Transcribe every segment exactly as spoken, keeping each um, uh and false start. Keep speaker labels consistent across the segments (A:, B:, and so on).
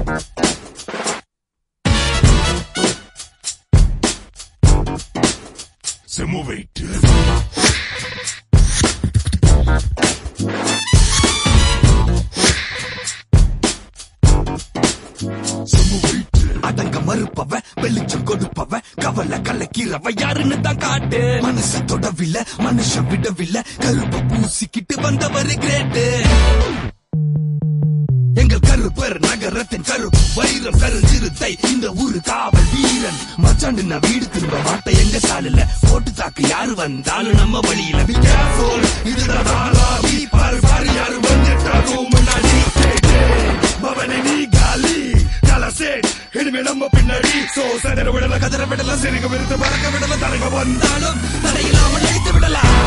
A: செம்ம வெயிட்
B: அடங்க மறுப்பவ வெளிச்சம் கொடுப்பவ கவலை கலக்கிறவ யாருன்னு தான் காட்டு. மனச தொடவில்லை மனுஷன் விடவில்லை கருப்ப பூசிக்கிட்டு வந்தவரு கிரேட்டு. எங்கள் கருப்பர் நகரத்தின் கருப்பு வைரம் கருஞ்சிறுத்தை இந்த ஊரு காவல் வீரன். மச்சாண்டு நான் வீடு திரும்ப மாட்டேன் எங்க சாலில போட்டு தாக்கு யாரு வந்தாலும் நம்ம வழியில. Be careful இதுதான் ஆளாவி பாரு பாரு யாரு வந்துட்டாரும் முன்னாடி. பவனே நீ காலி கலசேட் இனிமே நம்ம பின்னாடி. சோ சதற விடல கதற விடல சிறுக விருத்து பறக்க விடல தரங்க வந்தாலும் தடையில்லாமல் அழித்து விடலாம்.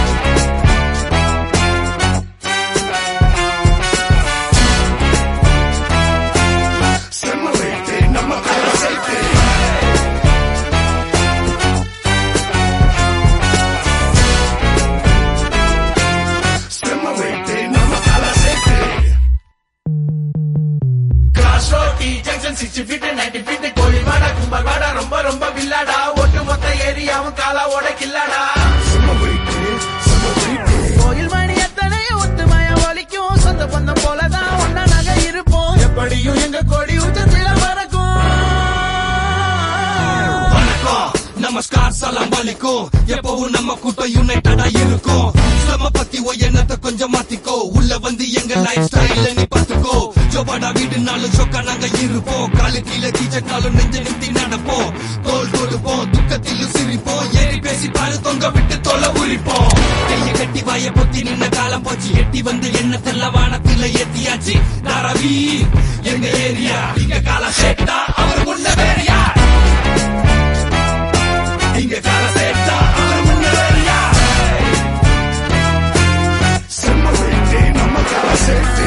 C: சிக்ஸ்டி ஃபீட் நைன்டி ஃபீட் கோழிவாடா கும்பல்வாடா ரொம்ப ரொம்ப வில்லாடா ஒட்டு மொத்த ஏரியாவும் காலாவோட கில்லாடா. கோயில் மணி எத்தனை ஒத்துமையா ஒலிக்கும் சொந்த பந்தம் போலதான் ஒன்னா நாங்க இருப்போம். எப்படியும் எங்க கோடி உச்சத்தில மறக்கும்.
B: வணக்கம் நமஸ்கார் சலாம் வலிக்கும் எப்பவும் நம்ம கூட்டம் யுனைட்டடா இருக்கும். நம்ம பத்தி எண்ணத்தை கொஞ்சம் மாத்திக்கோ உள்ள வந்து எங்க லைஃப் ஸ்டைல நீ பாத்துக்கோ. ஜோபாடா வீடுனாலும் சொக்கா நாங்க இருப்போம். காலு கீழே கீச்சட்டாலும் நெஞ்ச நிறுத்தி நடப்போம். தோல் தொடுப்போம் துக்கத்திலும் சிரிப்போம். ஏறி பேசி பாரு தொங்க விட்டு தொலை உரிப்போம். கைய கட்டி வாய பொத்தி நின்ன காலம் போச்சு. எட்டி வந்து எண்ணத்தெல்லாம் வானத்தில ஏத்தியாச்சு. நாரவி எங்க ஏரியா இங்க கால சேட்டா அவர் முன்ன வேறியா. இங்க கால சேட்டா அவர் முன்ன வேறியா. செம்ம வெயிட்டே நம்ம கால சேட்டு.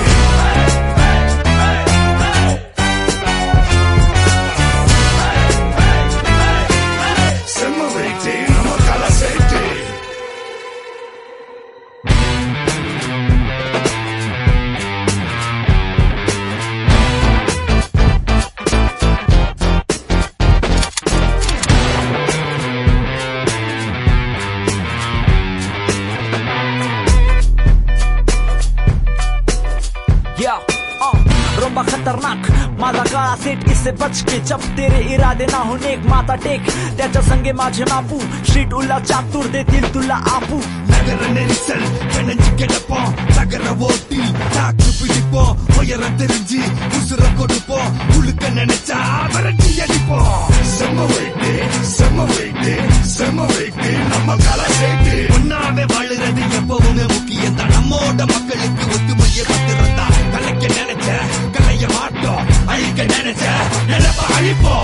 D: रोबा खतरनाक माझा काळा सेट इससे बच के जब तेरे इरादे ना हो नेक माता टेक त्याच्या संगे माझे मापू स्ट्रीट उल्ला चातुर देतील तुला आपू.
B: நகர நெரிசல் கணஞ்சு கிடப்போம் நகர ஓட்டி தாக்கு பிடிப்போம். உயர தெரிஞ்சு உசுர கொடுப்போம். உழுக்க நினைச்சா விரட்டி அடிப்போம். செம்ம வெயிட்டு செம்ம வெயிட்டு செம்ம வெயிட்டு நம்ம கால சேட்டு. ஒன்னாவே வாழுறது எப்பவுமே முக்கியம் தான். நம்மோட மக்களுக்கு ஒத்துமையை பத்திரந்தா. கலைக்க நினைச்ச கலைய மாட்டோம் அழிக்க நினைச்ச நினைப்ப அழிப்போம்.